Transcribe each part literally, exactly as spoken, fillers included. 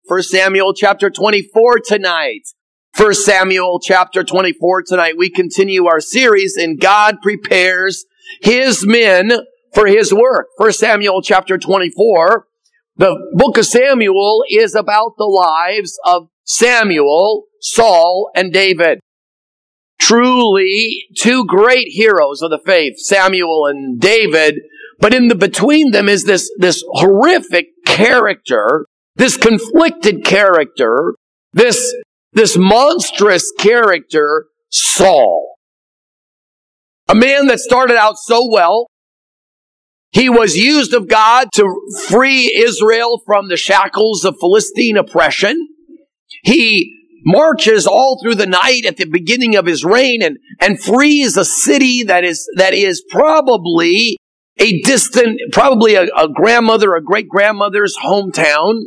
First Samuel chapter twenty-four tonight. First Samuel chapter twenty-four tonight. We continue our series in God Prepares His Men for His Work. First Samuel chapter twenty-four. The book of Samuel is about the lives of Samuel, Saul, and David. Truly two great heroes of the faith, Samuel and David. But in the between them is this, this horrific character, this conflicted character, this, this monstrous character, Saul. A man that started out so well. He was used of God to free Israel from the shackles of Philistine oppression. He marches all through the night at the beginning of his reign and, and frees a city that is, that is probably a distant, probably a, a grandmother, a great-grandmother's hometown.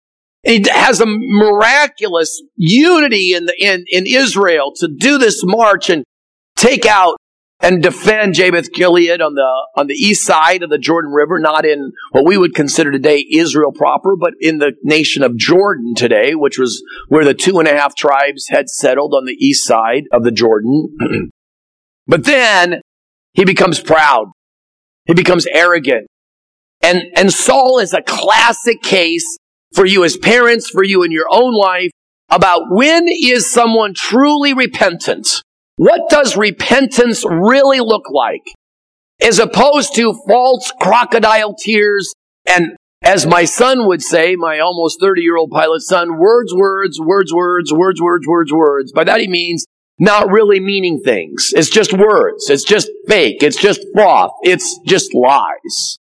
It has a miraculous unity in the, in, in Israel to do this march and take out and defend Jabesh Gilead on the, on the east side of the Jordan River, not in what we would consider today Israel proper, but in the nation of Jordan today, which was where the two and a half tribes had settled on the east side of the Jordan. But then he becomes proud. He becomes arrogant. And, and Saul is a classic case for you as parents, for you in your own life, about when is someone truly repentant? What does repentance really look like? As opposed to false crocodile tears and, as my son would say, my almost thirty-year-old pilot son, words, words, words, words, words, words, words, words. By that he means not really meaning things. It's just words. It's just fake. It's just froth. It's just lies.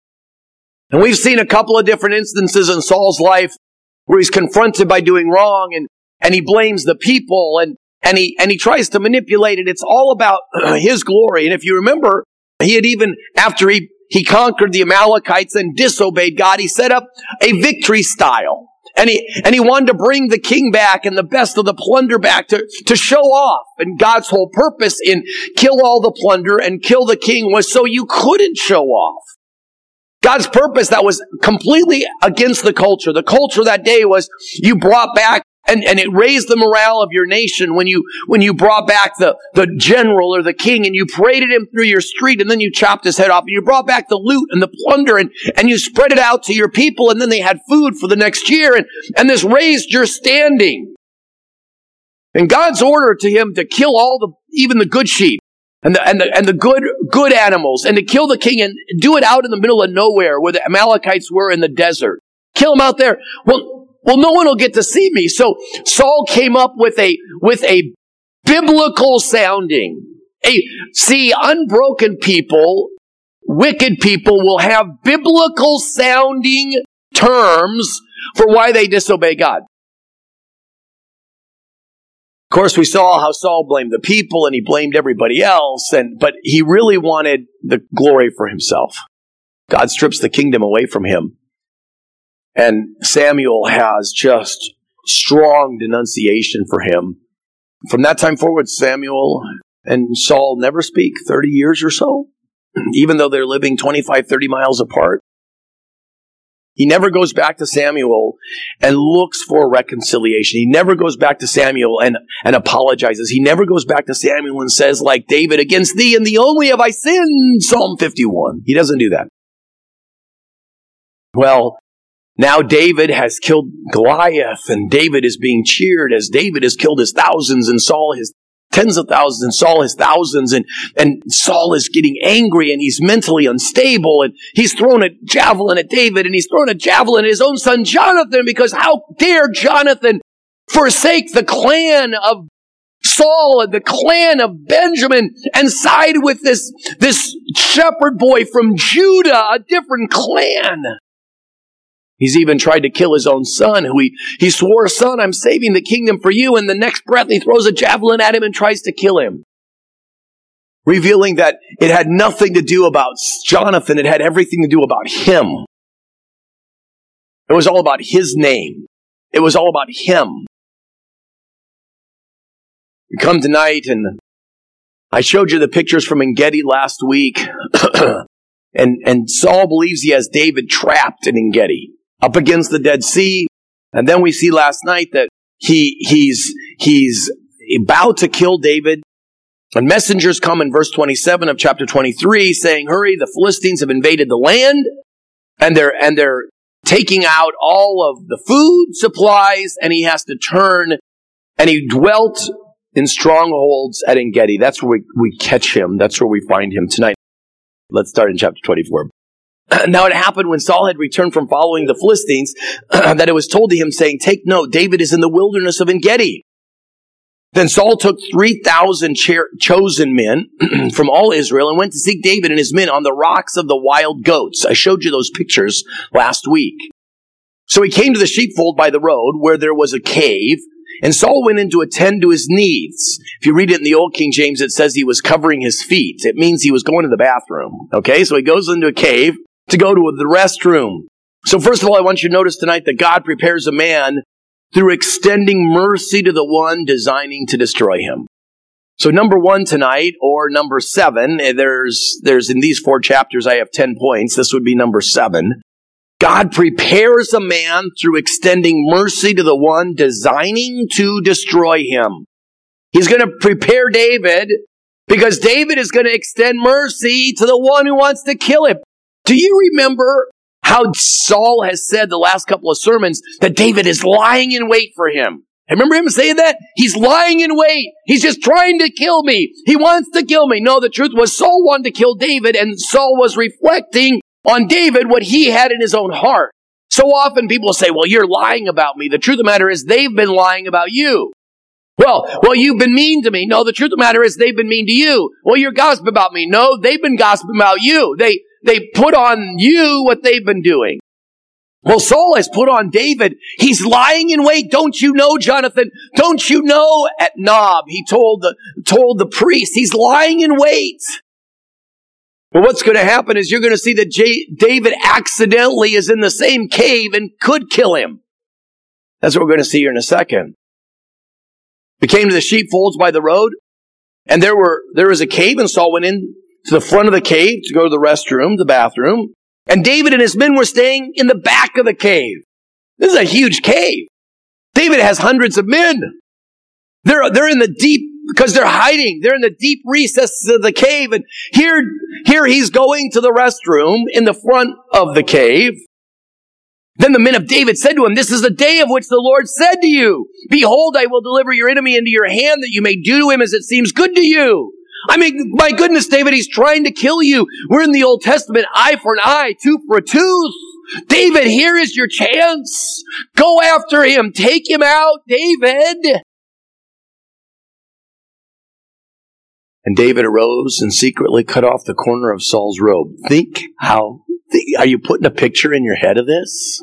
And we've seen a couple of different instances in Saul's life where he's confronted by doing wrong and, and he blames the people and, and he, and he tries to manipulate it. It's all about his glory. And if you remember, he had even, after he, he conquered the Amalekites and disobeyed God, he set up a victory style. And he, and he wanted to bring the king back and the best of the plunder back to, to show off. And God's whole purpose in kill all the plunder and kill the king was so you couldn't show off. God's purpose that was completely against the culture. The culture that day was you brought back and, and it raised the morale of your nation when you, when you brought back the, the general or the king and you paraded him through your street and then you chopped his head off and you brought back the loot and the plunder and, and you spread it out to your people and then they had food for the next year and, and this raised your standing. And God's order to him to kill all the, even the good sheep and the, and the, and the good, good animals and to kill the king and do it out in the middle of nowhere where the Amalekites were in the desert. Kill him out there. Well, Well, no one will get to see me. So Saul came up with a, with a biblical sounding. A, see, unbroken people, wicked people will have biblical sounding terms for why they disobey God. Of course, we saw how Saul blamed the people and he blamed everybody else, and, but he really wanted the glory for himself. God strips the kingdom away from him. And Samuel has just strong denunciation for him. From that time forward, Samuel and Saul never speak thirty years or so, even though they're living twenty-five, thirty miles apart. He never goes back to Samuel and looks for reconciliation. He never goes back to Samuel and, and apologizes. He never goes back to Samuel and says, like David, against thee and thee only have I sinned, Psalm fifty-one. He doesn't do that. Well, now David has killed Goliath, and David is being cheered as David has killed his thousands, and Saul his tens of thousands, and Saul his thousands, and, and Saul is getting angry, and he's mentally unstable, and he's thrown a javelin at David, and he's thrown a javelin at his own son Jonathan, because how dare Jonathan forsake the clan of Saul and the clan of Benjamin and side with this, this shepherd boy from Judah, a different clan. He's even tried to kill his own son, who he, he swore, son, I'm saving the kingdom for you. And the next breath, he throws a javelin at him and tries to kill him. Revealing that it had nothing to do about Jonathan. It had everything to do about him. It was all about his name. It was all about him. We come tonight, and I showed you the pictures from En-Gedi last week. and, and Saul believes he has David trapped in En-Gedi, up against the Dead Sea. And then we see last night that he he's he's about to kill David. And messengers come in verse twenty-seven of chapter twenty-three saying, hurry, the Philistines have invaded the land, and they're and they're taking out all of the food supplies, and he has to turn, and he dwelt in strongholds at En-gedi. That's where we, we catch him. That's where we find him tonight. Let's start in chapter twenty-four. Now it happened when Saul had returned from following the Philistines that it was told to him, saying, take note, David is in the wilderness of En-gedi. Then Saul took three thousand cho- chosen men from all Israel and went to seek David and his men on the rocks of the wild goats. I showed you those pictures last week. So he came to the sheepfold by the road where there was a cave, and Saul went in to attend to his needs. If you read it in the Old King James, it says he was covering his feet. It means he was going to the bathroom. Okay, so he goes into a cave to go to the restroom. So first of all, I want you to notice tonight that God prepares a man through extending mercy to the one designing to destroy him. So number one tonight, or number seven, there's, there's in these four chapters, I have ten points. This would be number seven. God prepares a man through extending mercy to the one designing to destroy him. He's going to prepare David because David is going to extend mercy to the one who wants to kill him. Do you remember how Saul has said the last couple of sermons that David is lying in wait for him? Remember him saying that? He's lying in wait. He's just trying to kill me. He wants to kill me. No, the truth was Saul wanted to kill David, and Saul was reflecting on David what he had in his own heart. So often people say, well, you're lying about me. The truth of the matter is they've been lying about you. Well, well, you've been mean to me. No, the truth of the matter is they've been mean to you. Well, you're gossiping about me. No, they've been gossiping about you. They, they put on you what they've been doing. Well, Saul has put on David. He's lying in wait. Don't you know, Jonathan? Don't you know? At Nob, he told the, told the priest, he's lying in wait. Well, what's going to happen is you're going to see that J- David accidentally is in the same cave and could kill him. That's what we're going to see here in a second. He came to the sheepfolds by the road, and there were there was a cave, and Saul went in to the front of the cave to go to the restroom, the bathroom. And David and his men were staying in the back of the cave. This is a huge cave. David has hundreds of men. They're, they're in the deep, because they're hiding. They're in the deep recesses of the cave. And here, here he's going to the restroom in the front of the cave. Then the men of David said to him, this is the day of which the Lord said to you, behold, I will deliver your enemy into your hand that you may do to him as it seems good to you. I mean, my goodness, David, he's trying to kill you. We're in the Old Testament, eye for an eye, tooth for a tooth. David, here is your chance. Go after him. Take him out, David. And David arose and secretly cut off the corner of Saul's robe. Think how, think, are you putting a picture in your head of this?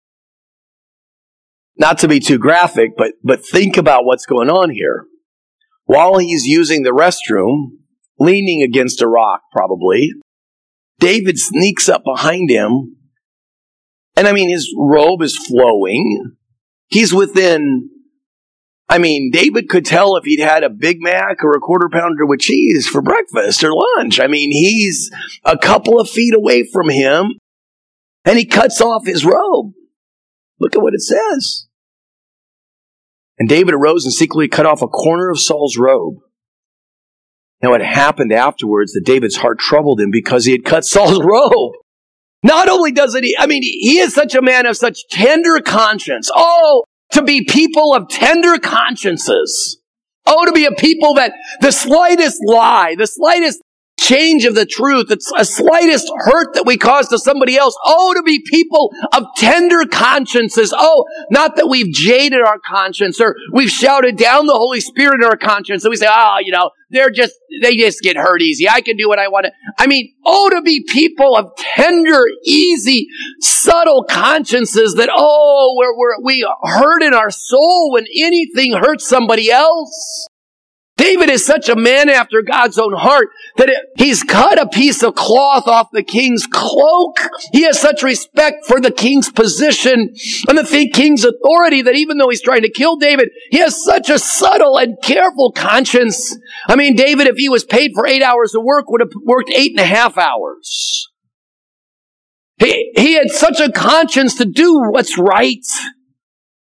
Not to be too graphic, but, but think about what's going on here. While he's using the restroom, leaning against a rock probably, David sneaks up behind him. And I mean, his robe is flowing. He's within, I mean, David could tell if he'd had a Big Mac or a quarter pounder with cheese for breakfast or lunch. I mean, he's a couple of feet away from him, and he cuts off his robe. Look at what it says. And David arose and secretly cut off a corner of Saul's robe. Now it happened afterwards that David's heart troubled him because he had cut Saul's robe. Not only does it, I mean, he is such a man of such tender conscience. Oh, to be people of tender consciences. Oh, to be a people that the slightest lie, the slightest change of the truth, it's a slightest hurt that we cause to somebody else. Oh, to be people of tender consciences. Oh, not that we've jaded our conscience or we've shouted down the Holy Spirit in our conscience and we say, oh, you know, they're just, they just get hurt easy. I can do what I want to. I mean, oh, to be people of tender, easy, subtle consciences that, oh, we're, we're, we hurt in our soul when anything hurts somebody else. David is such a man after God's own heart that it, he's cut a piece of cloth off the king's cloak. He has such respect for the king's position and the king's authority that even though he's trying to kill David, he has such a subtle and careful conscience. I mean, David, if he was paid for eight hours of work, would have worked eight and a half hours. He, he had such a conscience to do what's right.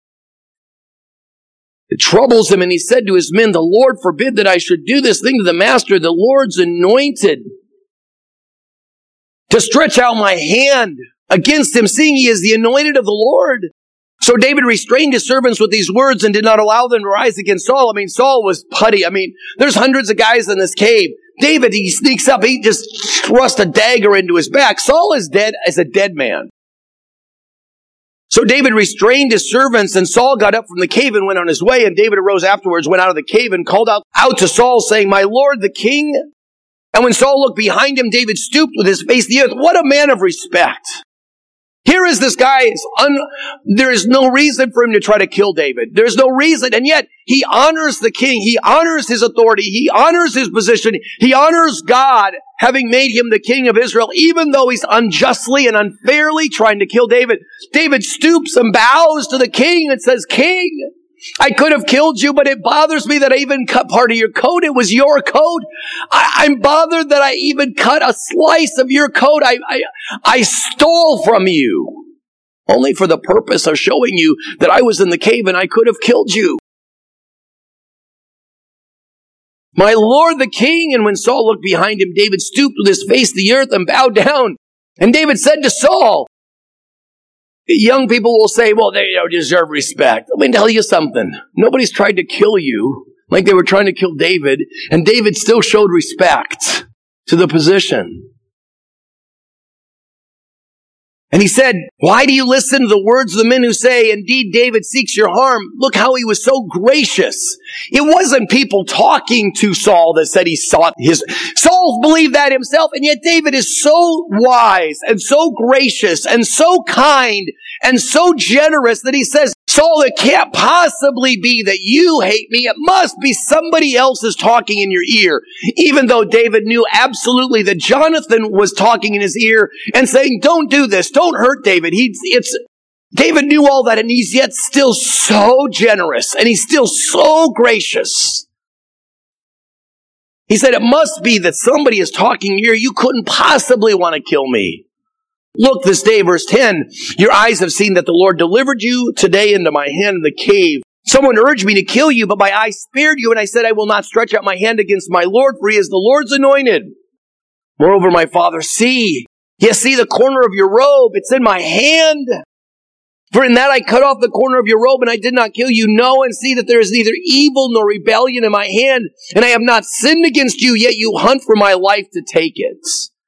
It troubles him, and he said to his men, the Lord forbid that I should do this thing to the master, the Lord's anointed, to stretch out my hand against him, seeing he is the anointed of the Lord. So David restrained his servants with these words and did not allow them to rise against Saul. I mean, Saul was putty. I mean, there's hundreds of guys in this cave. David, he sneaks up. He just thrusts a dagger into his back. Saul is dead as a dead man. So David restrained his servants, and Saul got up from the cave and went on his way. And David arose afterwards, went out of the cave, and called out, out to Saul, saying, my lord, the king. And when Saul looked behind him, David stooped with his face to the earth. What a man of respect. Here is this guy. Un- there is no reason for him to try to kill David. There's no reason. And yet he honors the king. He honors his authority. He honors his position. He honors God, having made him the king of Israel, even though he's unjustly and unfairly trying to kill David. David stoops and bows to the king and says, King, I could have killed you, but it bothers me that I even cut part of your coat. It was your coat. I, I'm bothered that I even cut a slice of your coat. I, I, I stole from you, only for the purpose of showing you that I was in the cave and I could have killed you. My lord the king. And when Saul looked behind him, David stooped with his face to the earth and bowed down. And David said to Saul, young people will say, well, they don't deserve respect. Let me tell you something. Nobody's tried to kill you like they were trying to kill David, and David still showed respect to the position. And he said, why do you listen to the words of the men who say, indeed, David seeks your harm? Look how he was so gracious. It wasn't people talking to Saul that said he sought his... Saul believed that himself, and yet David is so wise and so gracious and so kind and so generous that he says, Saul, it can't possibly be that you hate me. It must be somebody else is talking in your ear. Even though David knew absolutely that Jonathan was talking in his ear and saying, don't do this. Don't hurt David. He, it's, David knew all that, and he's yet still so generous, and he's still so gracious. He said, it must be that somebody is talking here. You couldn't possibly want to kill me. Look this day, verse ten, your eyes have seen that the Lord delivered you today into my hand in the cave. Someone urged me to kill you, but my eyes spared you, and I said, I will not stretch out my hand against my Lord, for he is the Lord's anointed. Moreover, my father, see, yes, see the corner of your robe. It's in my hand. For in that I cut off the corner of your robe, and I did not kill you. Know and see that there is neither evil nor rebellion in my hand, and I have not sinned against you, yet you hunt for my life to take it.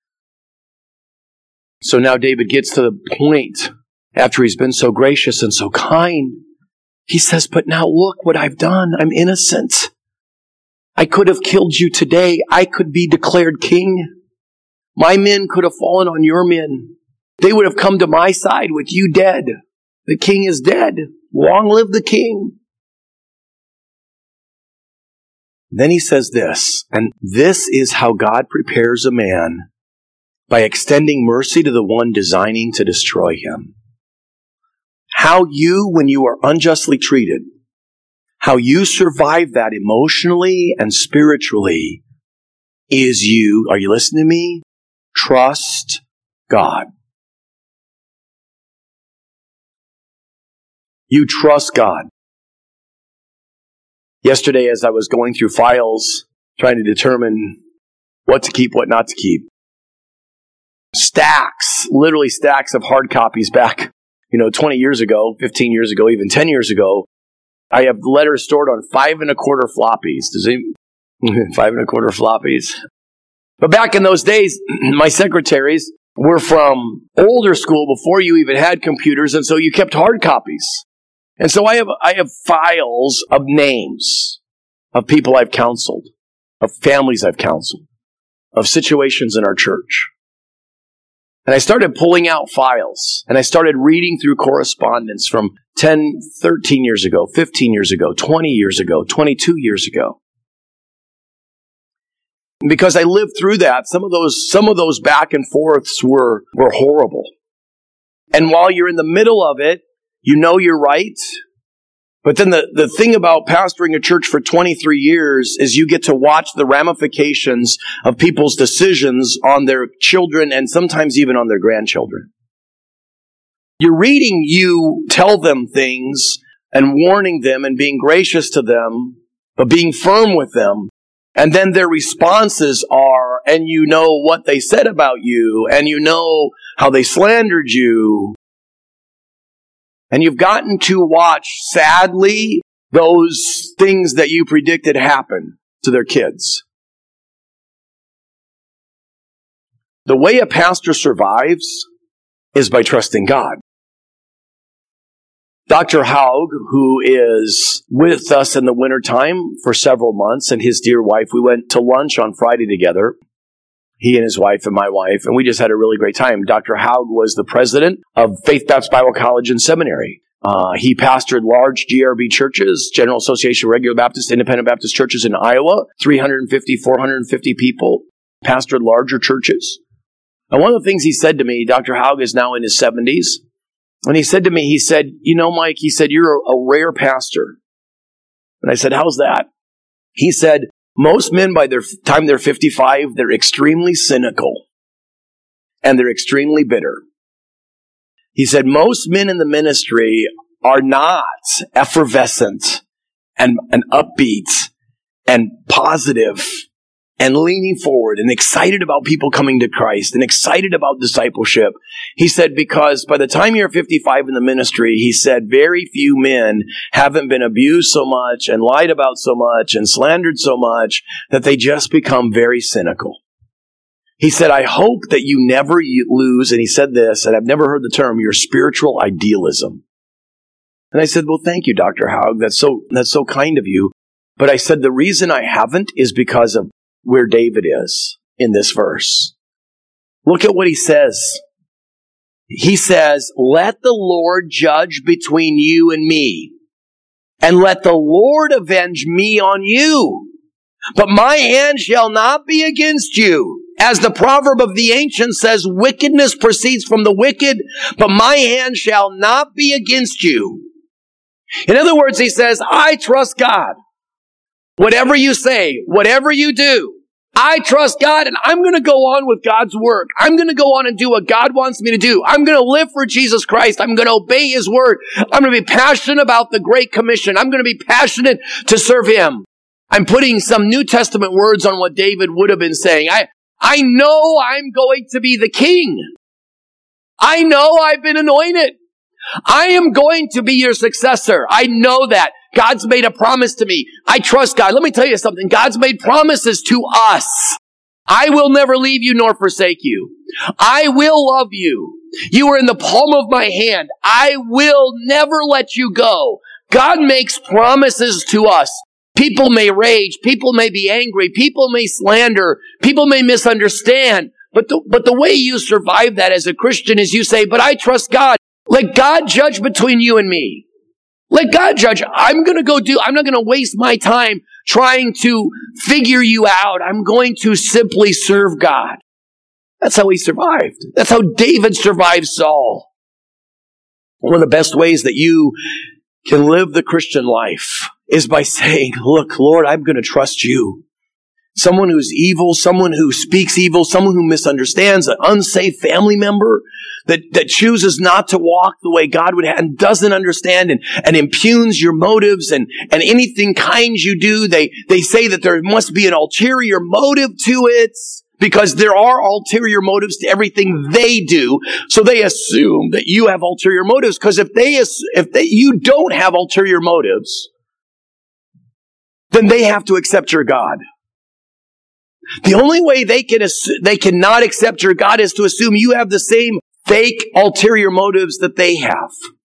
So now David gets to the point, after he's been so gracious and so kind, he says, but now look what I've done. I'm innocent. I could have killed you today. I could be declared king. My men could have fallen on your men. They would have come to my side with you dead. The king is dead. Long live the king. Then he says this, and this is how God prepares a man, by extending mercy to the one designing to destroy him. How you, when you are unjustly treated, how you survive that emotionally and spiritually is you, are you listening to me? Trust God. You trust God. Yesterday, as I was going through files, trying to determine what to keep, what not to keep, stacks, literally stacks of hard copies back, you know, twenty years ago, fifteen years ago, even ten years ago. I have letters stored on five and a quarter floppies. Does he? Five and a quarter floppies. But back in those days, my secretaries were from older school before you even had computers, and so you kept hard copies. And so I have I have files of names of people I've counseled, of families I've counseled, of situations in our church. And I started pulling out files, and I started reading through correspondence from ten, thirteen years ago, fifteen years ago, twenty years ago, twenty-two years ago. And because I lived through that, some of those some of those back and forths were, were horrible. And while you're in the middle of it, you know you're right. But then the, the thing about pastoring a church for twenty-three years is you get to watch the ramifications of people's decisions on their children and sometimes even on their grandchildren. You're reading you tell them things and warning them and being gracious to them, but being firm with them. And then their responses are, and you know what they said about you, and you know how they slandered you. And you've gotten to watch, sadly, those things that you predicted happen to their kids. The way a pastor survives is by trusting God. Doctor Haug, who is with us in the wintertime for several months, and his dear wife, we went to lunch on Friday together, he and his wife and my wife, and we just had a really great time. Doctor Haug was the president of Faith Baptist Bible College and Seminary. Uh, he pastored large G R B churches, General Association of Regular Baptist, Independent Baptist churches in Iowa, three hundred fifty, four hundred fifty people, pastored larger churches. And one of the things he said to me, Doctor Haug is now in his seventies, and he said to me, he said, you know, Mike, he said, you're a, a rare pastor. And I said, how's that? He said, most men by the time they're fifty-five, they're extremely cynical and they're extremely bitter. He said, most men in the ministry are not effervescent and, and upbeat and positive and leaning forward and excited about people coming to Christ and excited about discipleship. He said, because by the time you're fifty-five in the ministry, he said, very few men haven't been abused so much and lied about so much and slandered so much that they just become very cynical. He said, I hope that you never lose, and he said this, and I've never heard the term, your spiritual idealism. And I said, well, thank you, Doctor Haug. That's so, that's so kind of you. But I said, the reason I haven't is because of where David is in this verse. Look at what he says. He says, let the Lord judge between you and me, and let the Lord avenge me on you. But my hand shall not be against you. As the proverb of the ancients says, wickedness proceeds from the wicked, but my hand shall not be against you. In other words, he says, I trust God. Whatever you say, whatever you do, I trust God, and I'm going to go on with God's work. I'm going to go on and do what God wants me to do. I'm going to live for Jesus Christ. I'm going to obey His word. I'm going to be passionate about the Great Commission. I'm going to be passionate to serve Him. I'm putting some New Testament words on what David would have been saying. I, I know I'm going to be the king. I know I've been anointed. I am going to be your successor. I know that. God's made a promise to me. I trust God. Let me tell you something. God's made promises to us. I will never leave you nor forsake you. I will love you. You are in the palm of my hand. I will never let you go. God makes promises to us. People may rage. People may be angry. People may slander. People may misunderstand. But the, but the way you survive that as a Christian is you say, but I trust God. Let God judge between you and me. Let God judge. I'm going to go do, I'm not going to waste my time trying to figure you out. I'm going to simply serve God. That's how he survived. That's how David survived Saul. One of the best ways that you can live the Christian life is by saying, look, Lord, I'm going to trust you. Someone who's evil, someone who speaks evil, someone who misunderstands, an unsafe family member that, that chooses not to walk the way God would have and doesn't understand and, and impugns your motives and, and anything kind you do. They, they say that there must be an ulterior motive to it because there are ulterior motives to everything they do. So they assume that you have ulterior motives because if they, if they, you don't have ulterior motives, then they have to accept your God. The only way they can they cannot accept your God is to assume you have the same fake ulterior motives that they have.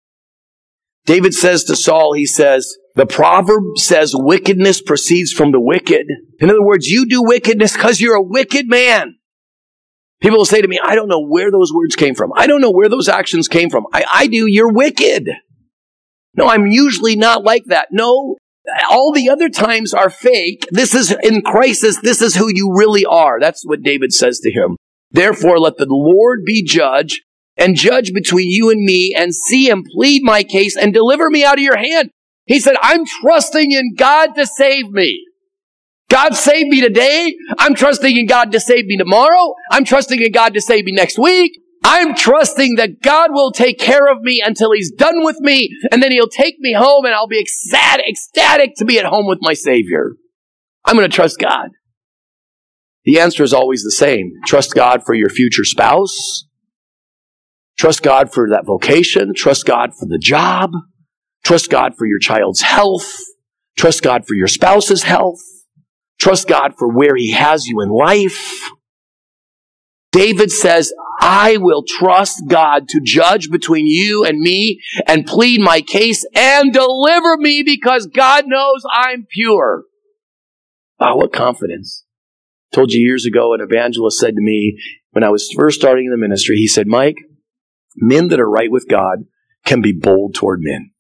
David says to Saul, he says, the proverb says wickedness proceeds from the wicked. In other words, you do wickedness because you're a wicked man. People will say to me, I don't know where those words came from. I don't know where those actions came from. I, I do, you're wicked. No, I'm usually not like that. No. All the other times are fake. This is in crisis. This is who you really are. That's what David says to him. Therefore, let the Lord be judge and judge between you and me and see and plead my case and deliver me out of your hand. He said, I'm trusting in God to save me. God saved me today. I'm trusting in God to save me tomorrow. I'm trusting in God to save me next week. I'm trusting that God will take care of me until he's done with me, and then he'll take me home, and I'll be ecstatic, ecstatic to be at home with my Savior. I'm going to trust God. The answer is always the same. Trust God for your future spouse. Trust God for that vocation. Trust God for the job. Trust God for your child's health. Trust God for your spouse's health. Trust God for where he has you in life. David says, I will trust God to judge between you and me and plead my case and deliver me because God knows I'm pure. Wow, what confidence. I told you years ago, an evangelist said to me when I was first starting in the ministry, he said, Mike, men that are right with God can be bold toward men.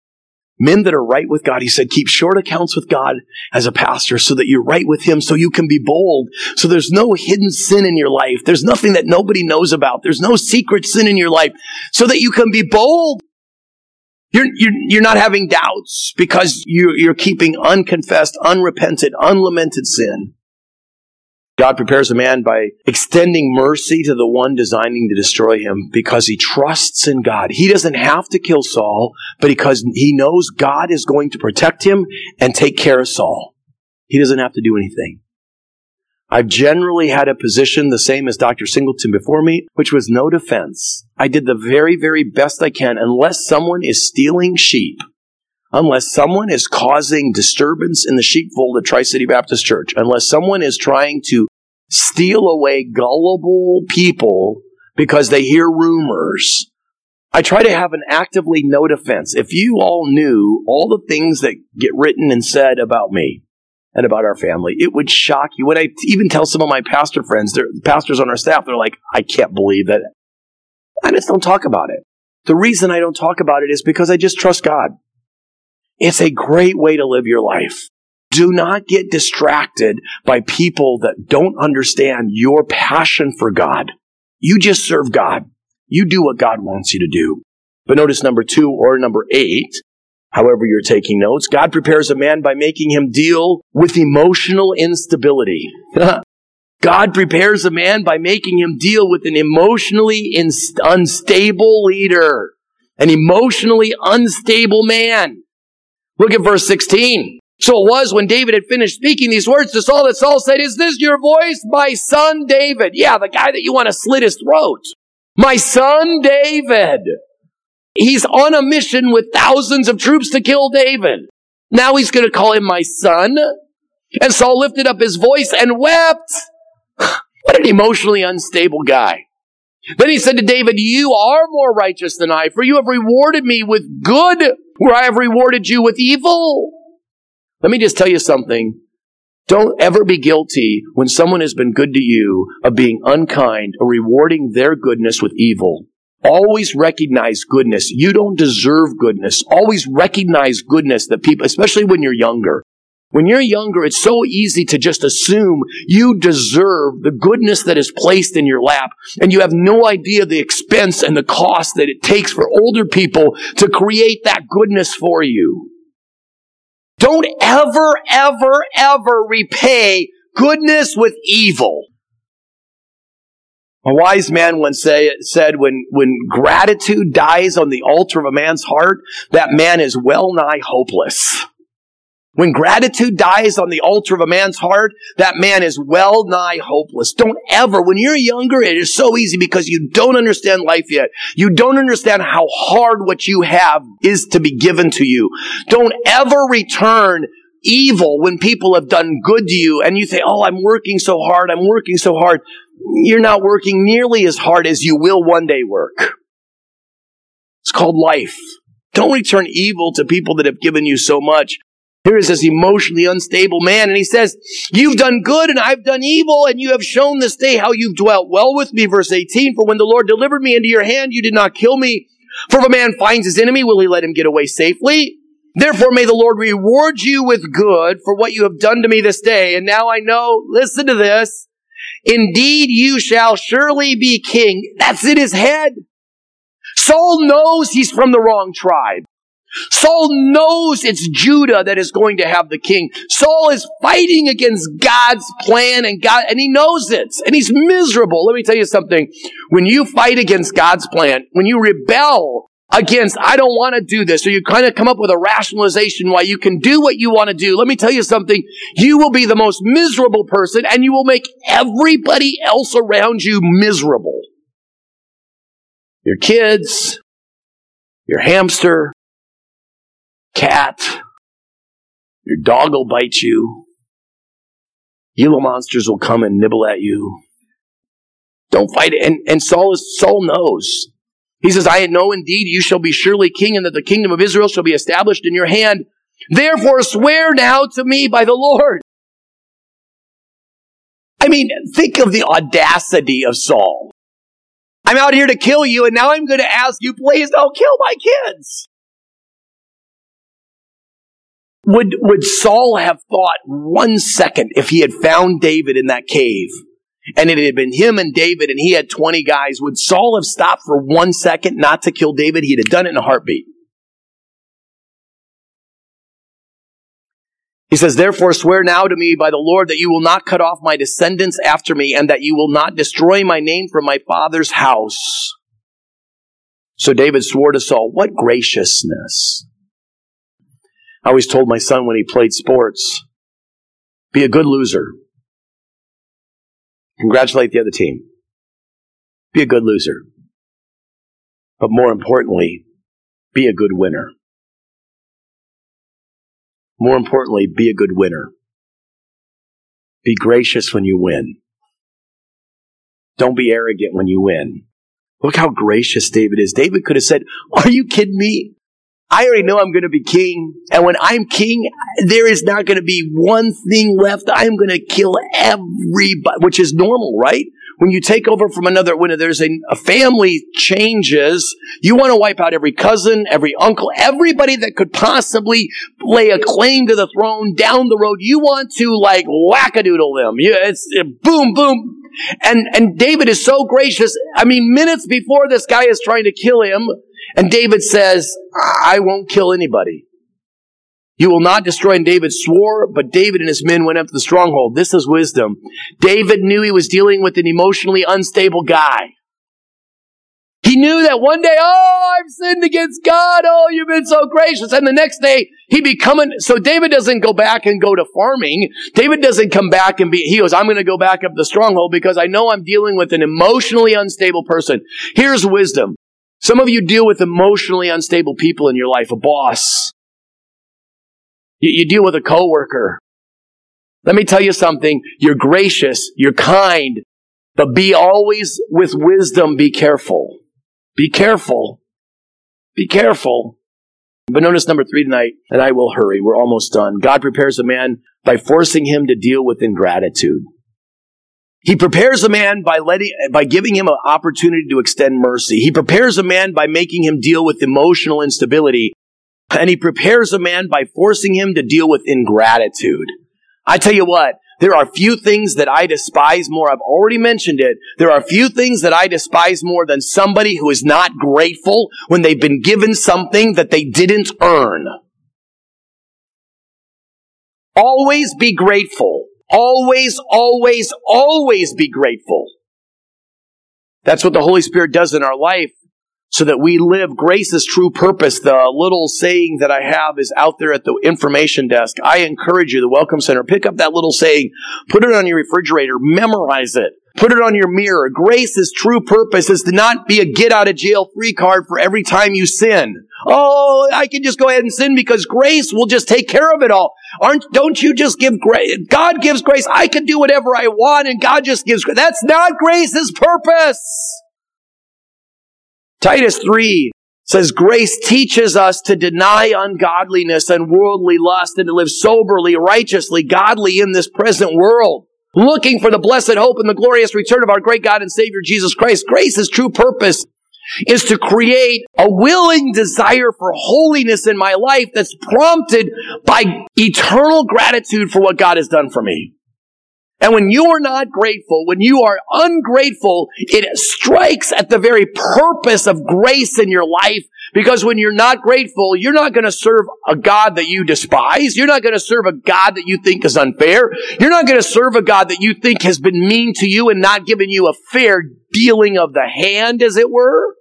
Men that are right with God, he said, keep short accounts with God as a pastor so that you're right with him so you can be bold. So there's no hidden sin in your life. There's nothing that nobody knows about. There's no secret sin in your life so that you can be bold. You're, you're, you're not having doubts because you, you're keeping unconfessed, unrepented, unlamented sin. God prepares a man by extending mercy to the one designing to destroy him because he trusts in God. He doesn't have to kill Saul, but because he knows God is going to protect him and take care of Saul. He doesn't have to do anything. I've generally had a position the same as Doctor Singleton before me, which was no defense. I did the very, very best I can unless someone is stealing sheep. Unless someone is causing disturbance in the sheepfold at Tri-City Baptist Church, unless someone is trying to steal away gullible people because they hear rumors, I try to have an actively no defense. If you all knew all the things that get written and said about me and about our family, it would shock you. When I even tell some of my pastor friends, they're pastors on our staff, they're like, I can't believe that. I just don't talk about it. The reason I don't talk about it is because I just trust God. It's a great way to live your life. Do not get distracted by people that don't understand your passion for God. You just serve God. You do what God wants you to do. But notice number two or number eight, however you're taking notes, God prepares a man by making him deal with emotional instability. God prepares a man by making him deal with an emotionally inst- unstable leader, an emotionally unstable man. Look at verse sixteen. So it was when David had finished speaking these words to Saul that Saul said, is this your voice, my son David? Yeah, the guy that you want to slit his throat. My son David. He's on a mission with thousands of troops to kill David. Now he's going to call him my son. And Saul lifted up his voice and wept. What an emotionally unstable guy. Then he said to David, you are more righteous than I, for you have rewarded me with good, where I have rewarded you with evil. Let me just tell you something. Don't ever be guilty when someone has been good to you of being unkind or rewarding their goodness with evil. Always recognize goodness. You don't deserve goodness. Always recognize goodness that people, especially when you're younger. When you're younger, it's so easy to just assume you deserve the goodness that is placed in your lap, and you have no idea the expense and the cost that it takes for older people to create that goodness for you. Don't ever, ever, ever repay goodness with evil. A wise man once say, said, when, when gratitude dies on the altar of a man's heart, that man is well nigh hopeless. When gratitude dies on the altar of a man's heart, that man is well nigh hopeless. Don't ever, when you're younger, it is so easy because you don't understand life yet. You don't understand how hard what you have is to be given to you. Don't ever return evil when people have done good to you and you say, oh, I'm working so hard, I'm working so hard. You're not working nearly as hard as you will one day work. It's called life. Don't return evil to people that have given you so much. Here is this emotionally unstable man, and he says, you've done good and I've done evil, and you have shown this day how you've dwelt well with me. Verse eighteen, for when the Lord delivered me into your hand, you did not kill me. For if a man finds his enemy, will he let him get away safely? Therefore may the Lord reward you with good for what you have done to me this day. And now I know, listen to this, indeed you shall surely be king. That's in his head. Saul knows he's from the wrong tribe. Saul knows it's Judah that is going to have the king. Saul is fighting against God's plan and God, and he knows it, and he's miserable. Let me tell you something. When you fight against God's plan, when you rebel against, I don't want to do this, or you kind of come up with a rationalization why you can do what you want to do, let me tell you something. You will be the most miserable person, and you will make everybody else around you miserable. Your kids, your hamster, cat, your dog will bite you. Gila monsters will come and nibble at you. Don't fight it. And, and Saul is, Saul knows. He says, I know indeed you shall be surely king, and that the kingdom of Israel shall be established in your hand. Therefore swear now to me by the Lord. I mean, think of the audacity of Saul. I'm out here to kill you, and now I'm going to ask you, please don't kill my kids. Would, would Saul have thought one second if he had found David in that cave and it had been him and David and he had twenty guys, would Saul have stopped for one second not to kill David? He'd have done it in a heartbeat. He says, therefore swear now to me by the Lord that you will not cut off my descendants after me, and that you will not destroy my name from my father's house. So David swore to Saul. What graciousness. I always told my son when he played sports, be a good loser. Congratulate the other team. Be a good loser. But more importantly, be a good winner. More importantly, be a good winner. Be gracious when you win. Don't be arrogant when you win. Look how gracious David is. David could have said, are you kidding me? I already know I'm going to be king. And when I'm king, there is not going to be one thing left. I'm going to kill everybody, which is normal, right? When you take over from another, when there's a, a family changes, you want to wipe out every cousin, every uncle, everybody that could possibly lay a claim to the throne down the road. You want to like whack-a-doodle them. You, it's it, boom, boom. And, and David is so gracious. I mean, minutes before this guy is trying to kill him, and David says, I won't kill anybody. You will not destroy. And David swore, but David and his men went up to the stronghold. This is wisdom. David knew he was dealing with an emotionally unstable guy. He knew that one day, oh, I've sinned against God. Oh, you've been so gracious. And the next day, he becoming, so David doesn't go back and go to farming. David doesn't come back and be, he goes, I'm going to go back up the stronghold because I know I'm dealing with an emotionally unstable person. Here's wisdom. Some of you deal with emotionally unstable people in your life, a boss. You, you deal with a coworker. Let me tell you something. You're gracious, you're kind, but be always with wisdom. Be careful. Be careful. Be careful. But notice number three tonight, and I will hurry. We're almost done. God prepares a man by forcing him to deal with ingratitude. He prepares a man by letting, by giving him an opportunity to extend mercy. He prepares a man by making him deal with emotional instability. And he prepares a man by forcing him to deal with ingratitude. I tell you what, there are few things that I despise more. I've already mentioned it. There are few things that I despise more than somebody who is not grateful when they've been given something that they didn't earn. Always be grateful. Always, always, always be grateful. That's what the Holy Spirit does in our life so that we live Grace's true purpose. The little saying that I have is out there at the information desk. I encourage you, the Welcome Center, pick up that little saying, put it on your refrigerator, memorize it, put it on your mirror. Grace's true purpose is to not be a get-out-of-jail-free card for every time you sin. Oh, I can just go ahead and sin because grace will just take care of it all. Aren't, don't you just give grace? God gives grace. I can do whatever I want and God just gives grace. That's not Grace's purpose. Titus three says grace teaches us to deny ungodliness and worldly lust and to live soberly, righteously, godly in this present world, looking for the blessed hope and the glorious return of our great God and Savior Jesus Christ. Grace's true purpose is to create a willing desire for holiness in my life that's prompted by eternal gratitude for what God has done for me. And when you are not grateful, when you are ungrateful, it strikes at the very purpose of grace in your life. Because when you're not grateful, you're not going to serve a God that you despise. You're not going to serve a God that you think is unfair. You're not going to serve a God that you think has been mean to you and not given you a fair dealing of the hand, as it were.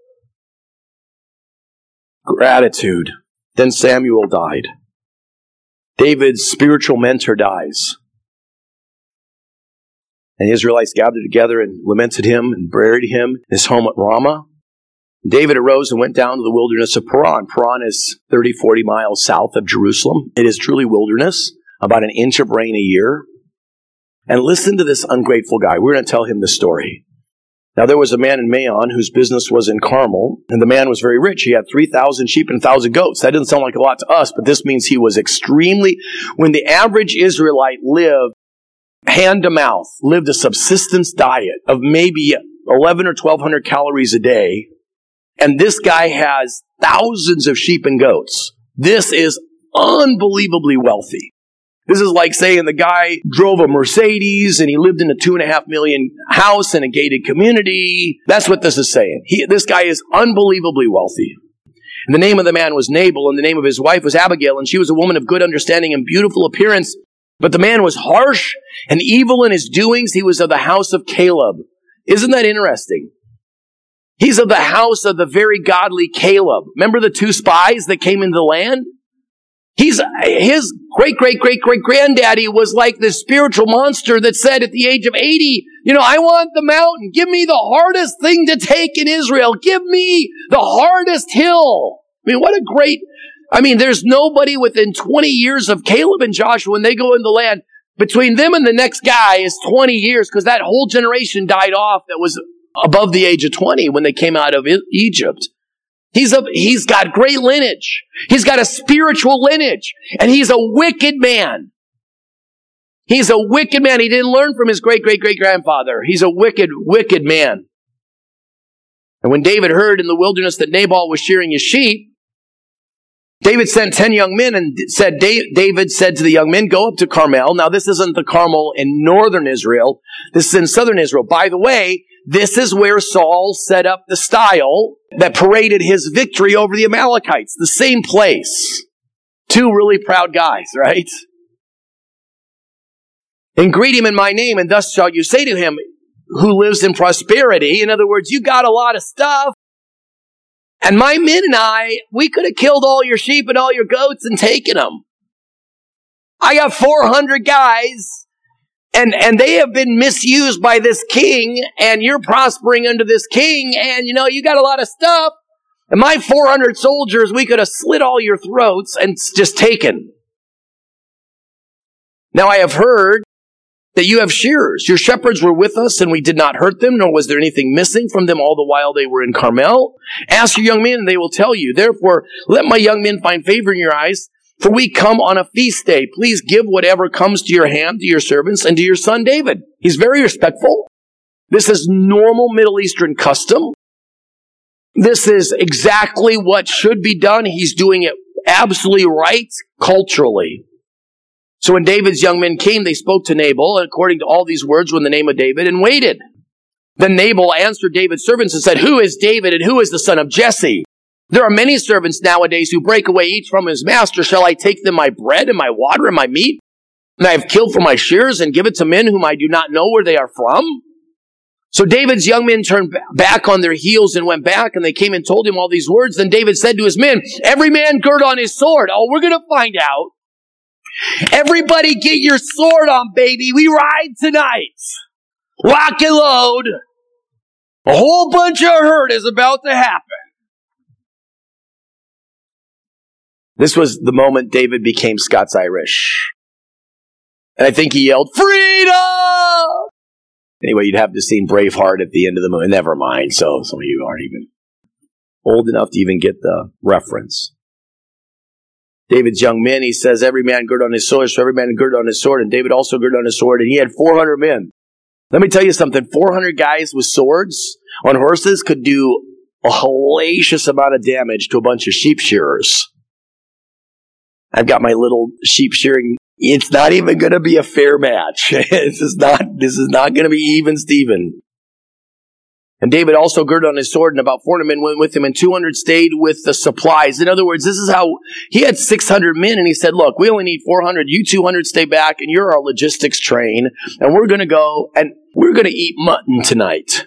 Gratitude. Then Samuel died. David's spiritual mentor dies. And the Israelites gathered together and lamented him and buried him in his home at Ramah. David arose and went down to the wilderness of Paran. Paran is thirty, forty miles south of Jerusalem. It is truly wilderness, about an inch of rain a year. And listen to this ungrateful guy. We're going to tell him the story. Now, there was a man in Maon whose business was in Carmel, and the man was very rich. He had three thousand sheep and one thousand goats. That doesn't sound like a lot to us, but this means he was extremely, when the average Israelite lived hand to mouth, lived a subsistence diet of maybe eleven or twelve hundred calories a day, and this guy has thousands of sheep and goats. This is unbelievably wealthy. This is like saying the guy drove a Mercedes and he lived in a two and a half million house in a gated community. That's what this is saying. He, this guy is unbelievably wealthy. And the name of the man was Nabal, and the name of his wife was Abigail, and she was a woman of good understanding and beautiful appearance. But the man was harsh and evil in his doings. He was of the house of Caleb. Isn't that interesting? He's of the house of the very godly Caleb. Remember the two spies that came into the land? He's, his great, great, great, great granddaddy was like this spiritual monster that said at the age of eighty, you know, I want the mountain. Give me the hardest thing to take in Israel. Give me the hardest hill. I mean, what a great, I mean, there's nobody within twenty years of Caleb and Joshua when they go in the land. Between them and the next guy is twenty years, because that whole generation died off that was above the age of twenty when they came out of Egypt. He's a, he's got great lineage. He's got a spiritual lineage. And he's a wicked man. He's a wicked man. He didn't learn from his great-great-great-grandfather. He's a wicked, wicked man. And when David heard in the wilderness that Nabal was shearing his sheep, David sent ten young men and said, David said to the young men, go up to Carmel. Now, this isn't the Carmel in northern Israel. This is in southern Israel. By the way, this is where Saul set up the style that paraded his victory over the Amalekites. The same place. Two really proud guys, right? And greet him in my name, and thus shall you say to him, who lives in prosperity. In other words, you got a lot of stuff. And my men and I, we could have killed all your sheep and all your goats and taken them. I got four hundred guys, and, and they have been misused by this king, and you're prospering under this king, and you know, you got a lot of stuff. And my four hundred soldiers, we could have slit all your throats and just taken. Now I have heard that you have shearers. Your shepherds were with us, and we did not hurt them, nor was there anything missing from them all the while they were in Carmel. Ask your young men, and they will tell you. Therefore, let my young men find favor in your eyes, for we come on a feast day. Please give whatever comes to your hand to your servants and to your son David. He's very respectful. This is normal Middle Eastern custom. This is exactly what should be done. He's doing it absolutely right culturally. So when David's young men came, they spoke to Nabal, and according to all these words were in the name of David, and waited. Then Nabal answered David's servants and said, who is David, and who is the son of Jesse? There are many servants nowadays who break away each from his master. Shall I take them my bread and my water and my meat, and I have killed for my shears, and give it to men whom I do not know where they are from? So David's young men turned back on their heels and went back, and they came and told him all these words. Then David said to his men, every man gird on his sword. Oh, we're going to find out. Everybody get your sword on, baby. We ride tonight. Lock and load. A whole bunch of hurt is about to happen. This was the moment David became Scots-Irish. And I think he yelled, freedom! Anyway, you'd have to sing Braveheart at the end of the movie. Never mind. So some of you aren't even old enough to even get the reference. David's young men, he says, every man gird on his sword, so every man gird on his sword, and David also girded on his sword, and he had four hundred men. Let me tell you something, four hundred guys with swords on horses could do a hellacious amount of damage to a bunch of sheep shearers. I've got my little sheep shearing it's not even going to be a fair match. This is not, this is not going to be even Steven. And David also girded on his sword, and about four hundred men went with him, and two hundred stayed with the supplies. In other words, this is how he had six hundred men, and he said, look, we only need four hundred. You two hundred stay back, and you're our logistics train, and we're going to go, and we're going to eat mutton tonight.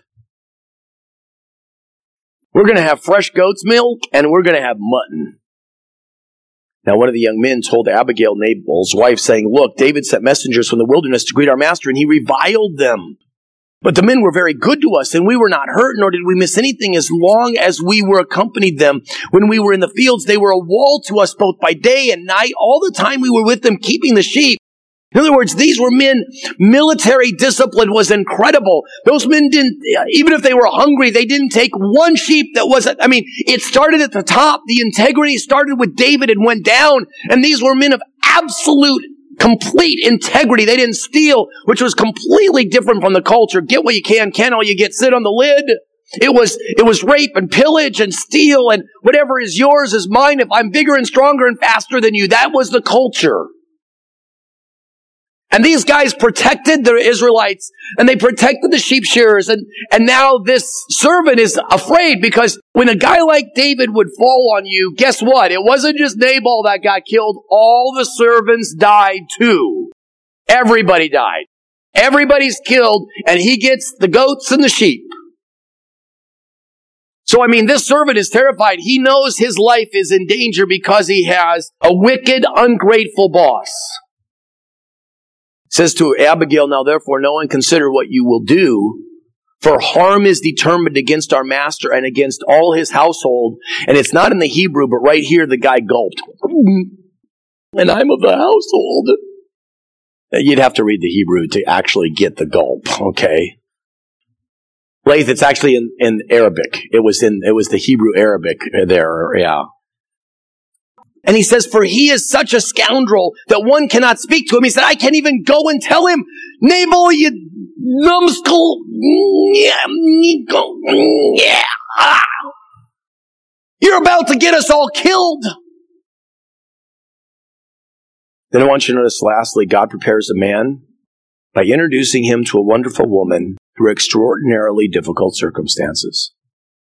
We're going to have fresh goat's milk, and we're going to have mutton. Now, one of the young men told Abigail, Nabal's wife, saying, look, David sent messengers from the wilderness to greet our master, and he reviled them. But the men were very good to us, and we were not hurt, nor did we miss anything as long as we were accompanied them. When we were in the fields, they were a wall to us both by day and night, all the time we were with them keeping the sheep. In other words, these were men, military discipline was incredible. Those men didn't, even if they were hungry, they didn't take one sheep that wasn't, I mean, it started at the top. The integrity started with David and went down, and these were men of absolute complete integrity. They didn't steal, which was completely different from the culture. Get what you can, can all you get, sit on the lid. It was, it was rape and pillage and steal, and whatever is yours is mine if I'm bigger and stronger and faster than you. That was the culture. And these guys protected the Israelites, and they protected the sheep shearers, and, and now this servant is afraid, because when a guy like David would fall on you, guess what? It wasn't just Nabal that got killed. All the servants died too. Everybody died. Everybody's killed, and he gets the goats and the sheep. So, I mean, this servant is terrified. He knows his life is in danger because he has a wicked, ungrateful boss. Says to Abigail, now therefore, know and consider what you will do, for harm is determined against our master and against all his household. And it's not in the Hebrew, but right here the guy gulped. And I'm of the household. You'd have to read the Hebrew to actually get the gulp, okay? Laith, it's actually in, in Arabic. It was in, it was the Hebrew Arabic there, yeah. And he says, for he is such a scoundrel that one cannot speak to him. He said, I can't even go and tell him, Nabal, you numbskull. You're about to get us all killed. Then I want you to notice, lastly, God prepares a man by introducing him to a wonderful woman through extraordinarily difficult circumstances.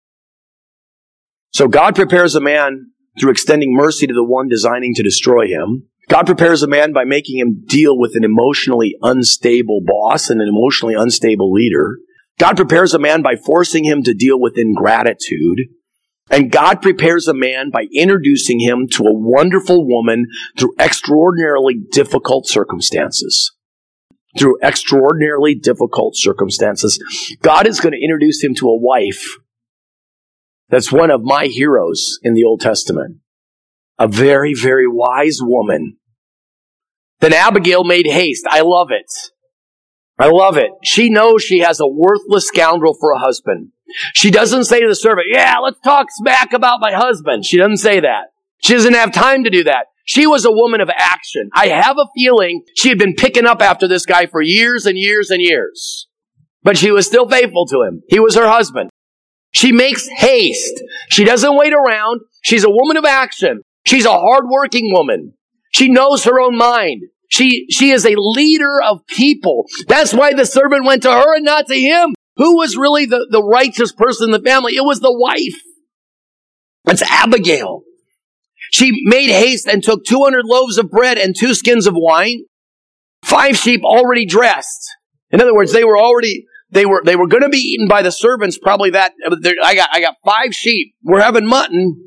So God prepares a man through extending mercy to the one designing to destroy him. God prepares a man by making him deal with an emotionally unstable boss and an emotionally unstable leader. God prepares a man by forcing him to deal with ingratitude. And God prepares a man by introducing him to a wonderful woman through extraordinarily difficult circumstances. Through extraordinarily difficult circumstances. God is going to introduce him to a wife that's one of my heroes in the Old Testament. A very, very wise woman. Then Abigail made haste. I love it. I love it. She knows she has a worthless scoundrel for a husband. She doesn't say to the servant, yeah, let's talk smack about my husband. She doesn't say that. She doesn't have time to do that. She was a woman of action. I have a feeling she had been picking up after this guy for years and years and years. But she was still faithful to him. He was her husband. She makes haste. She doesn't wait around. She's a woman of action. She's a hardworking woman. She knows her own mind. She, she is a leader of people. That's why the servant went to her and not to him. Who was really the, the righteous person in the family? It was the wife. It's Abigail. She made haste and took two hundred loaves of bread and two skins of wine, five sheep already dressed. In other words, they were already... They were they were going to be eaten by the servants. Probably that. I got I got five sheep. We're having mutton,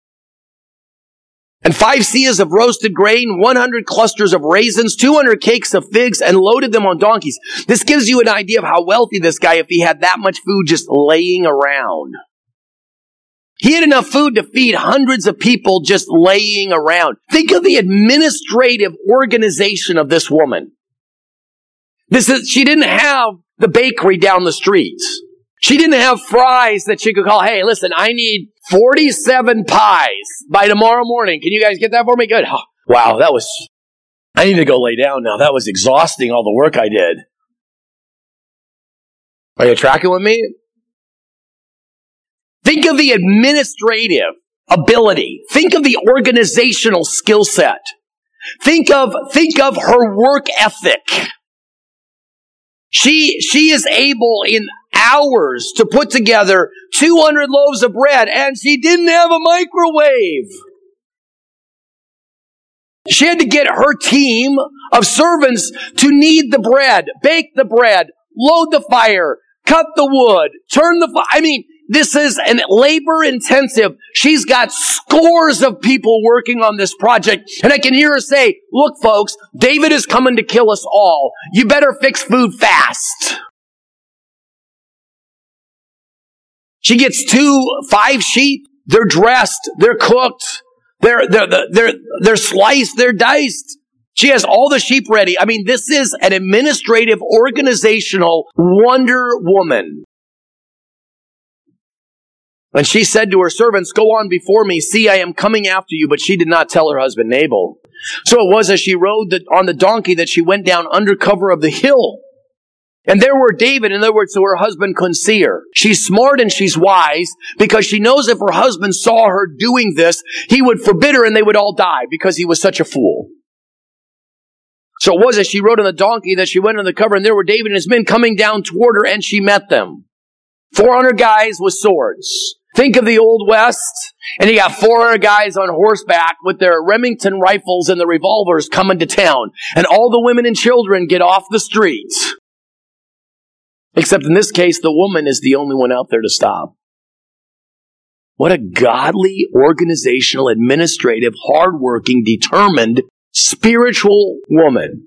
and five seahs of roasted grain, one hundred clusters of raisins, two hundred cakes of figs, and loaded them on donkeys. This gives you an idea of how wealthy this guy, if he had that much food just laying around. He had enough food to feed hundreds of people just laying around. Think of the administrative organization of this woman. This is she didn't have the bakery down the street. She didn't have fries that she could call, hey, listen, I need forty-seven pies by tomorrow morning. Can you guys get that for me? Good. Oh, wow, that was, I need to go lay down now. That was exhausting, all the work I did. Are you tracking with me? Think of the administrative ability. Think of the organizational skill set. Think of, think of her work ethic. She, she is able in hours to put together two hundred loaves of bread, and she didn't have a microwave. She had to get her team of servants to knead the bread, bake the bread, load the fire, cut the wood, turn the fire. I mean, this is an labor intensive. She's got scores of people working on this project. And I can hear her say, look, folks, David is coming to kill us all. You better fix food fast. She gets two, five sheep. They're dressed. They're cooked. They're, they're, they're, they're sliced. They're diced. She has all the sheep ready. I mean, this is an administrative, organizational Wonder Woman. And she said to her servants, go on before me. See, I am coming after you. But she did not tell her husband Nabal. So it was as she rode the, on the donkey that she went down under cover of the hill. And there were David, in other words, so her husband couldn't see her. She's smart and she's wise because she knows if her husband saw her doing this, he would forbid her and they would all die because he was such a fool. So it was as she rode on the donkey that she went under the cover, and there were David and his men coming down toward her, and she met them. four hundred guys with swords. Think of the Old West, and you got four hundred guys on horseback with their Remington rifles and the revolvers coming to town. And all the women and children get off the streets. Except in this case, the woman is the only one out there to stop. What a godly, organizational, administrative, hardworking, determined, spiritual woman.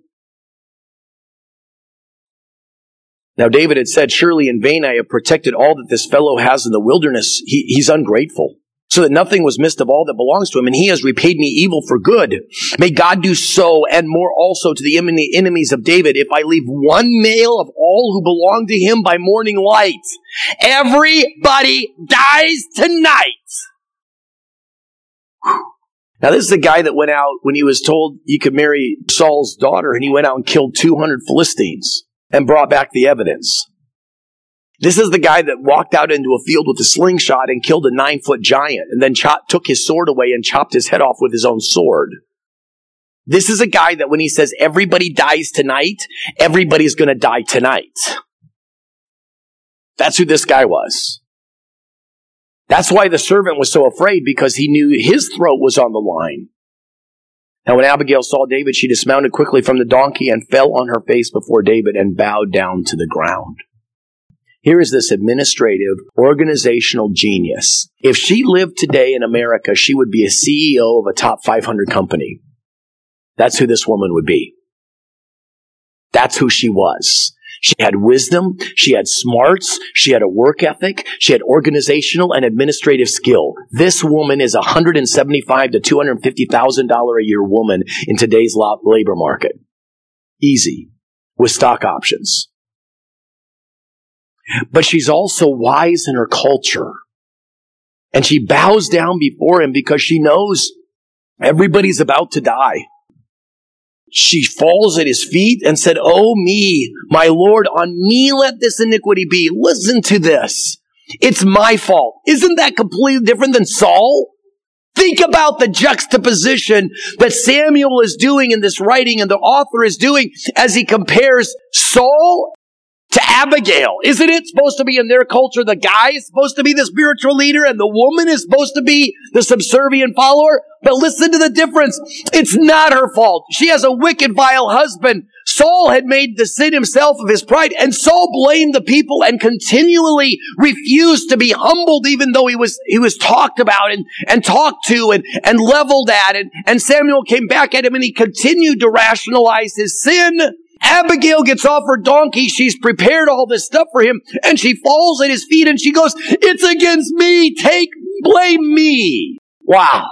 Now, David had said, surely in vain I have protected all that this fellow has in the wilderness. He, he's ungrateful, so that nothing was missed of all that belongs to him, and he has repaid me evil for good. May God do so and more also to the enemies of David, if I leave one male of all who belong to him by morning light. Everybody dies tonight. Now, this is the guy that went out when he was told he could marry Saul's daughter, and he went out and killed two hundred Philistines and brought back the evidence. This is the guy that walked out into a field with a slingshot and killed a nine-foot giant and then chop, took his sword away and chopped his head off with his own sword. This is a guy that when he says everybody dies tonight, everybody's going to die tonight. That's who this guy was. That's why the servant was so afraid, because he knew his throat was on the line. Now, when Abigail saw David, she dismounted quickly from the donkey and fell on her face before David and bowed down to the ground. Here is this administrative, organizational genius. If she lived today in America, she would be a C E O of a top five hundred company. That's who this woman would be. That's who she was. She had wisdom, she had smarts, she had a work ethic, she had organizational and administrative skill. This woman is a one hundred seventy-five thousand to two hundred fifty thousand dollars a year woman in today's labor market. Easy, with stock options. But she's also wise in her culture. And she bows down before him because she knows everybody's about to die. She falls at his feet and said, "Oh me, my Lord, on me let this iniquity be." Listen to this. It's my fault. Isn't that completely different than Saul? Think about the juxtaposition that Samuel is doing in this writing and the author is doing as he compares Saul to Abigail. Isn't it supposed to be in their culture the guy is supposed to be the spiritual leader and the woman is supposed to be the subservient follower? But listen to the difference. It's not her fault. She has a wicked, vile husband. Saul had made the sin himself of his pride, and Saul blamed the people and continually refused to be humbled, even though he was he was talked about and, and talked to and, and leveled at. And, and Samuel came back at him and he continued to rationalize his sin. Abigail gets off her donkey. She's prepared all this stuff for him, and she falls at his feet and she goes, "It's against me. Take, blame me." Wow.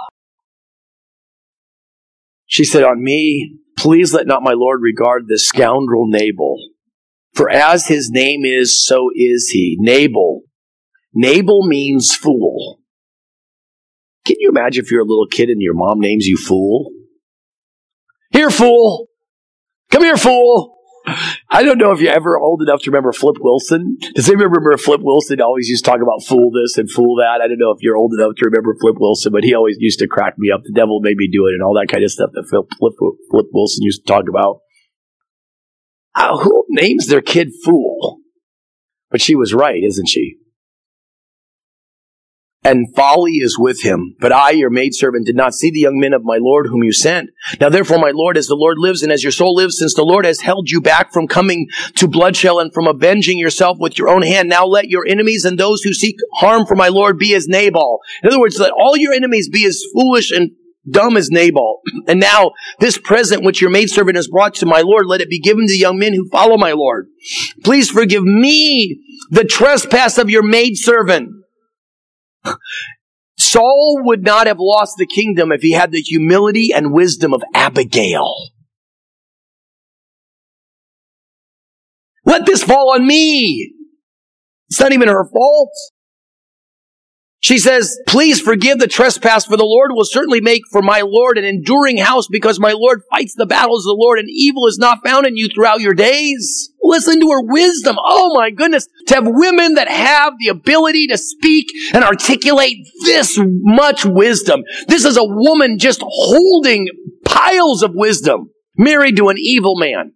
She said, "On me, please let not my Lord regard this scoundrel Nabal. For as his name is, so is he." Nabal. Nabal means fool. Can you imagine if you're a little kid and your mom names you fool? "Here, fool. Come here, fool." I don't know if you're ever old enough to remember Flip Wilson. Does anybody remember Flip Wilson? Always used to talk about fool this and fool that. I don't know if you're old enough to remember Flip Wilson, but he always used to crack me up. The devil made me do it and all that kind of stuff that Flip, Flip, Flip Wilson used to talk about. Uh, who names their kid Fool? But she was right, isn't she? And folly is with him. But I, your maidservant, did not see the young men of my Lord whom you sent. Now therefore, my Lord, as the Lord lives and as your soul lives, since the Lord has held you back from coming to bloodshed and from avenging yourself with your own hand, now let your enemies and those who seek harm for my Lord be as Nabal. In other words, let all your enemies be as foolish and dumb as Nabal. And now this present which your maidservant has brought to my Lord, let it be given to the young men who follow my Lord. Please forgive me the trespass of your maidservant. Saul would not have lost the kingdom if he had the humility and wisdom of Abigail. Let this fall on me. It's not even her fault. She says, please forgive the trespass, for the Lord will certainly make for my Lord an enduring house, because my Lord fights the battles of the Lord, and evil is not found in you throughout your days. Listen to her wisdom. Oh my goodness. To have women that have the ability to speak and articulate this much wisdom. This is a woman just holding piles of wisdom, married to an evil man.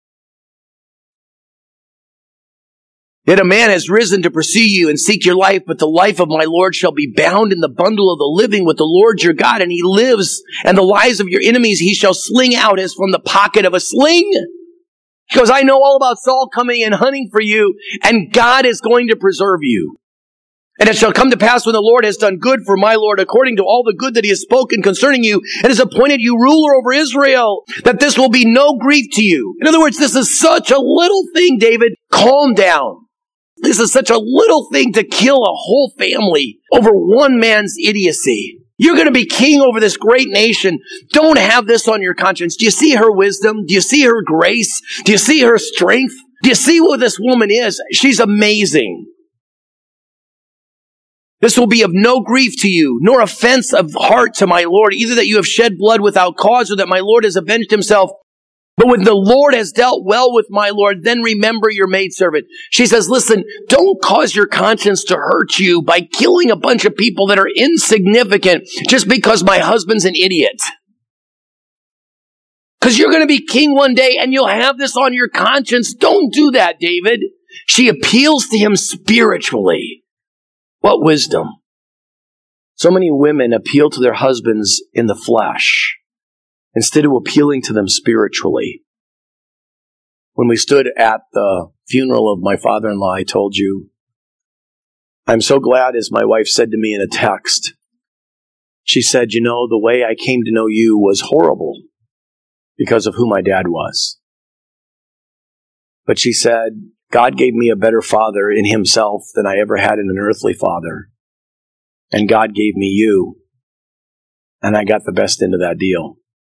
Yet a man has risen to pursue you and seek your life, but the life of my Lord shall be bound in the bundle of the living with the Lord your God, and he lives, and the lives of your enemies he shall sling out as from the pocket of a sling. He goes, I know all about Saul coming and hunting for you, and God is going to preserve you. And it shall come to pass when the Lord has done good for my Lord, according to all the good that he has spoken concerning you, and has appointed you ruler over Israel, that this will be no grief to you. In other words, this is such a little thing, David. Calm down. This is such a little thing to kill a whole family over one man's idiocy. You're going to be king over this great nation. Don't have this on your conscience. Do you see her wisdom? Do you see her grace? Do you see her strength? Do you see what this woman is? She's amazing. This will be of no grief to you, nor offense of heart to my Lord, either that you have shed blood without cause, or that my Lord has avenged himself. But when the Lord has dealt well with my Lord, then remember your maidservant. She says, listen, don't cause your conscience to hurt you by killing a bunch of people that are insignificant just because my husband's an idiot. Because you're going to be king one day and you'll have this on your conscience. Don't do that, David. She appeals to him spiritually. What wisdom. So many women appeal to their husbands in the flesh, instead of appealing to them spiritually. When we stood at the funeral of my father-in-law, I told you, I'm so glad, as my wife said to me in a text, she said, you know, the way I came to know you was horrible because of who my dad was. But she said, God gave me a better father in himself than I ever had in an earthly father. And God gave me you. And I got the best end of that deal.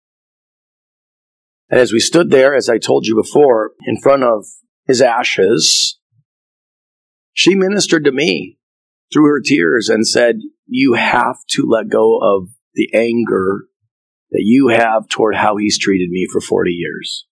And as we stood there, as I told you before, in front of his ashes, she ministered to me through her tears and said, you have to let go of the anger that you have toward how he's treated me for forty years.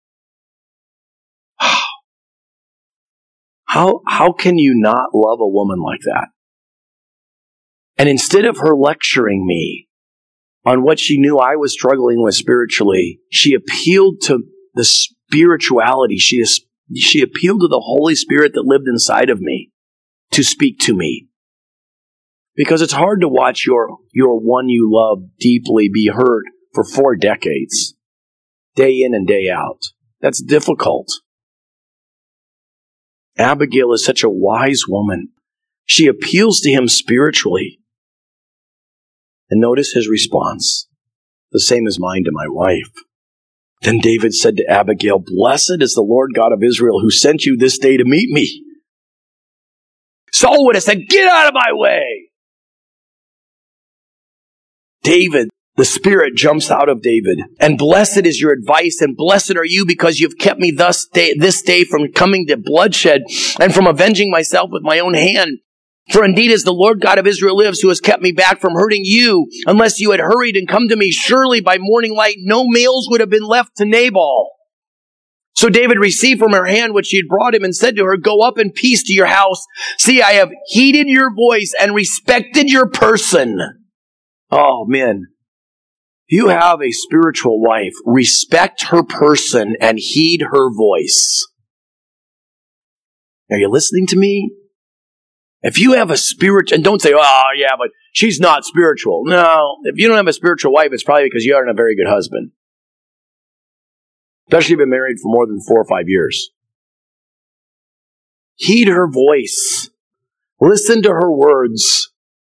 How, how can you not love a woman like that? And instead of her lecturing me on what she knew I was struggling with spiritually, she appealed to the spirituality. She, she appealed to the Holy Spirit that lived inside of me to speak to me. Because it's hard to watch your, your one you love deeply be hurt for four decades, day in and day out. That's difficult. Abigail is such a wise woman. She appeals to him spiritually. And notice his response, the same as mine to my wife. Then David said to Abigail, blessed is the Lord God of Israel who sent you this day to meet me. Saul would have said, get out of my way. David, the Spirit jumps out of David. And blessed is your advice, and blessed are you because you've kept me thus day, this day from coming to bloodshed and from avenging myself with my own hand. For indeed, as the Lord God of Israel lives, who has kept me back from hurting you, unless you had hurried and come to me, surely by morning light no males would have been left to Nabal. So David received from her hand what she had brought him and said to her, go up in peace to your house. See, I have heeded your voice and respected your person. Oh, man. If you have a spiritual wife, respect her person and heed her voice. Are you listening to me? If you have a spirit, and don't say, oh, yeah, but she's not spiritual. No, if you don't have a spiritual wife, it's probably because you aren't a very good husband. Especially if you've been married for more than four or five years. Heed her voice. Listen to her words.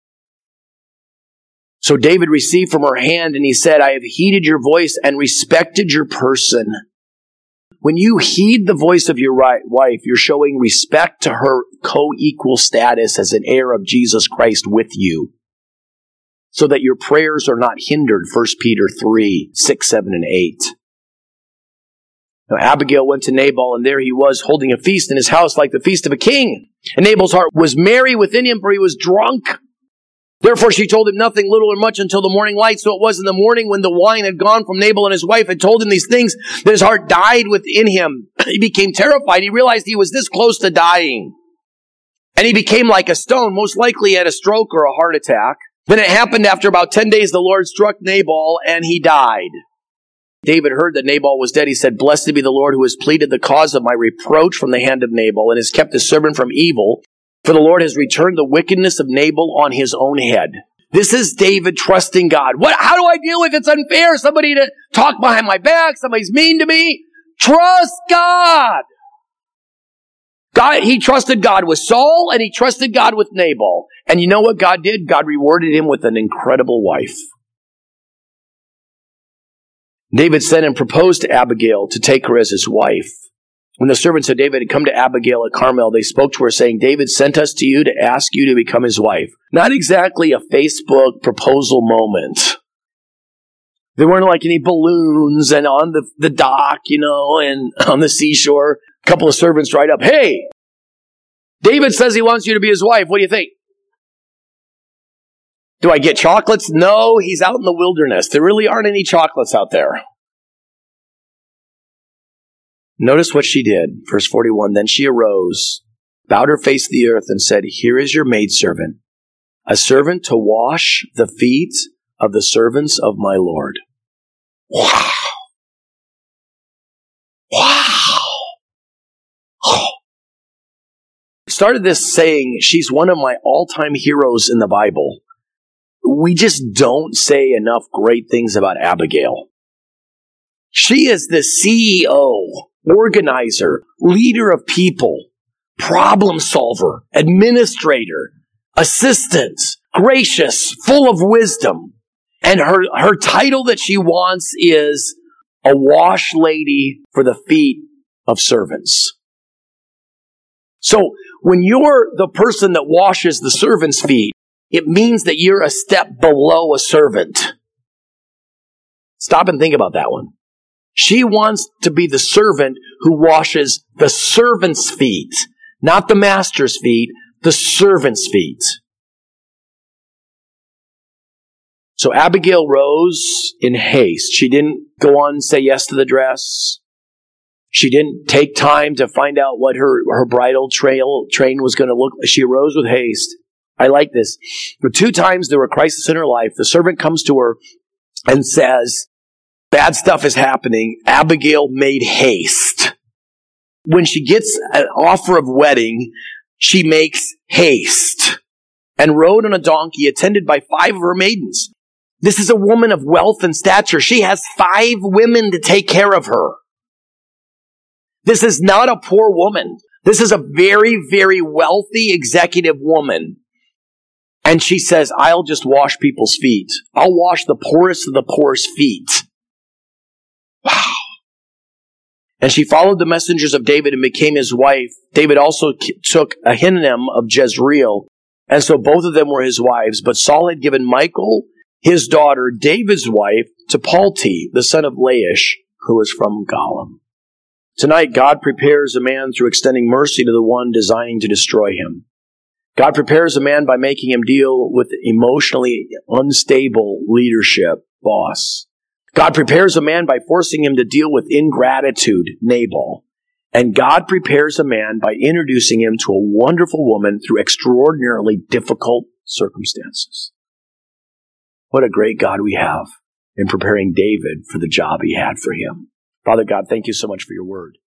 So David received from her hand, and he said, I have heeded your voice and respected your person. When you heed the voice of your wife, you're showing respect to her co-equal status as an heir of Jesus Christ with you, so that your prayers are not hindered, First Peter three, six, seven, and eight. Now, Abigail went to Nabal, and there he was holding a feast in his house like the feast of a king. And Nabal's heart was merry within him, for he was drunk. Therefore she told him nothing, little or much, until the morning light. So it was in the morning, when the wine had gone from Nabal and his wife had told him these things, that his heart died within him. He became terrified. He realized he was this close to dying. And he became like a stone, most likely had a stroke or a heart attack. Then it happened after about ten days, the Lord struck Nabal, and he died. David heard that Nabal was dead. He said, blessed be the Lord who has pleaded the cause of my reproach from the hand of Nabal and has kept his servant from evil. For the Lord has returned the wickedness of Nabal on his own head. This is David trusting God. What? How do I deal with it? It's unfair? Somebody to talk behind my back. Somebody's mean to me. Trust God. God, he trusted God with Saul and he trusted God with Nabal. And you know what God did? God rewarded him with an incredible wife. David sent and proposed to Abigail to take her as his wife. When the servants of David had come to Abigail at Carmel, they spoke to her saying, David sent us to you to ask you to become his wife. Not exactly a Facebook proposal moment. There weren't like any balloons and on the, the dock, you know, and on the seashore. A couple of servants right up, hey, David says he wants you to be his wife. What do you think? Do I get chocolates? No, he's out in the wilderness. There really aren't any chocolates out there. Notice what she did. Verse forty-one, then she arose, bowed her face to the earth, and said, here is your maidservant, a servant to wash the feet of the servants of my Lord. Wow. Wow. Oh. Started this saying, she's one of my all-time heroes in the Bible. We just don't say enough great things about Abigail. She is the C E O, organizer, leader of people, problem solver, administrator, assistant, gracious, full of wisdom. And her, her title that she wants is a wash lady for the feet of servants. So when you're the person that washes the servants' feet, it means that you're a step below a servant. Stop and think about that one. She wants to be the servant who washes the servant's feet, not the master's feet, the servant's feet. So Abigail rose in haste. She didn't go on and say yes to the dress. She didn't take time to find out what her, her bridal trail, train was going to look like. She arose with haste. I like this. For two times there were crises in her life. The servant comes to her and says, bad stuff is happening. Abigail made haste. When she gets an offer of wedding, she makes haste and rode on a donkey attended by five of her maidens. This is a woman of wealth and stature. She has five women to take care of her. This is not a poor woman. This is a very, very wealthy executive woman. And she says, I'll just wash people's feet. I'll wash the poorest of the poor's feet. Wow. And she followed the messengers of David and became his wife. David also took Ahinoam of Jezreel. And so both of them were his wives. But Saul had given Michal, his daughter, David's wife, to Palti, the son of Laish, who was from Galim. Tonight, God prepares a man through extending mercy to the one designing to destroy him. God prepares a man by making him deal with emotionally unstable leadership, boss. God prepares a man by forcing him to deal with ingratitude, Nabal. And God prepares a man by introducing him to a wonderful woman through extraordinarily difficult circumstances. What a great God we have in preparing David for the job he had for him. Father God, thank you so much for your word.